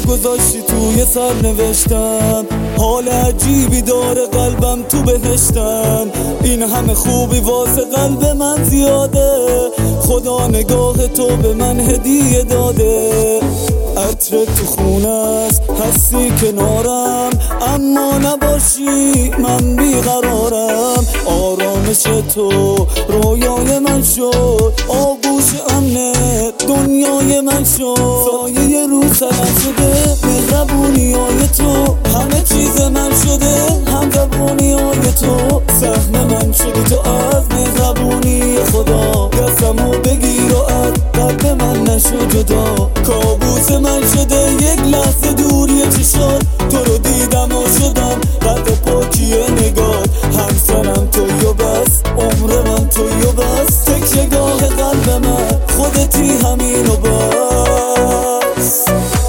گذاشتی توی سر نوشتم، حال عجیبی داره قلبم تو بهشتم. این همه خوبی واسه قلب من زیاده، خدا نگاه تو به من هدیه داده. عطر تو خونه است، هستی کنارم، اما نباشی من بیقرارم. آرامش تو رویای من شد، آغوش امن دنیای من شد. سایه رو سرم شده، مهربونی های تو همه چیز من شده. همزبونی های تو سهم من شدی، تو از مهربونی خدا. دستمو بگیر و از قلب من نشو جدا. کابوس من شده یک لحظه دوری چشات، تو رو دیدم و شدم قد پاکی نگاه. همسرم توی و بس، عمر من توی و بس، تکیه‌گاه قلب من خودتی همین و بس.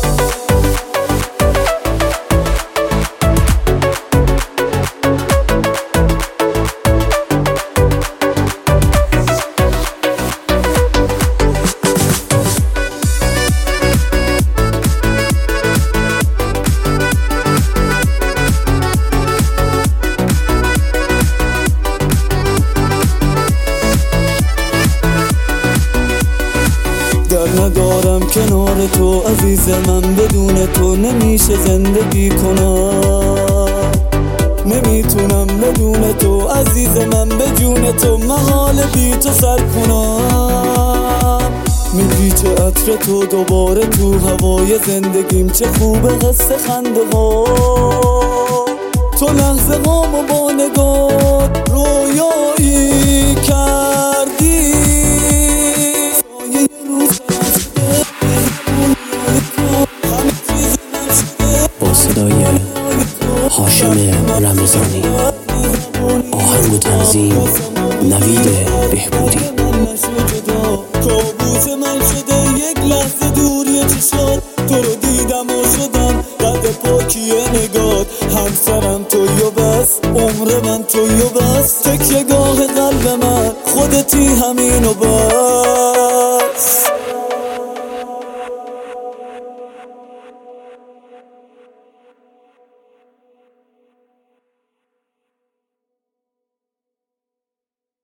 در ندارم کنار تو عزیز من، بدون تو نمیشه زندگی کنم. نمیتونم بدون تو عزیز من، به جون تو محال بی تو سر کنم. میپیچه عطر تو دوباره تو هوای زندگیم، چه خوبه قصه خنده ها. تو لحظه هامو با نگاه رویایی کردی. با صدای هاشم رمضانی، آهنگ و تنظیم نوید بهبودی. کابوس من شده یک لحظه دوری چشات، تو رو دیدم و شدم قد پاکی نگات. همسرم توی و بس، عمر من توی و بس، تکیه‌گاه قلب من خودتی همین و بس.